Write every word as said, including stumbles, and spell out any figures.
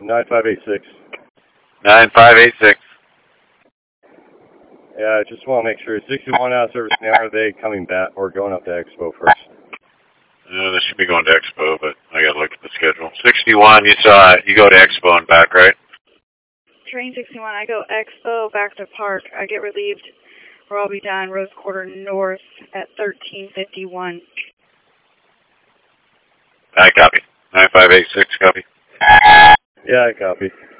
nine five eight six. nine five eight six. Yeah, I just want to make sure. sixty-one out of service now. Are they coming back or going up to Expo first? Uh, they should be going to Expo, but I got to look at the schedule. sixty-one, you saw it. You go to Expo and back, right? Train sixty-one, I go Expo back to Park. I get relieved, or I'll be down Rose Quarter North at thirteen fifty-one. I copy. nine five eight six, copy. Yeah, I copy.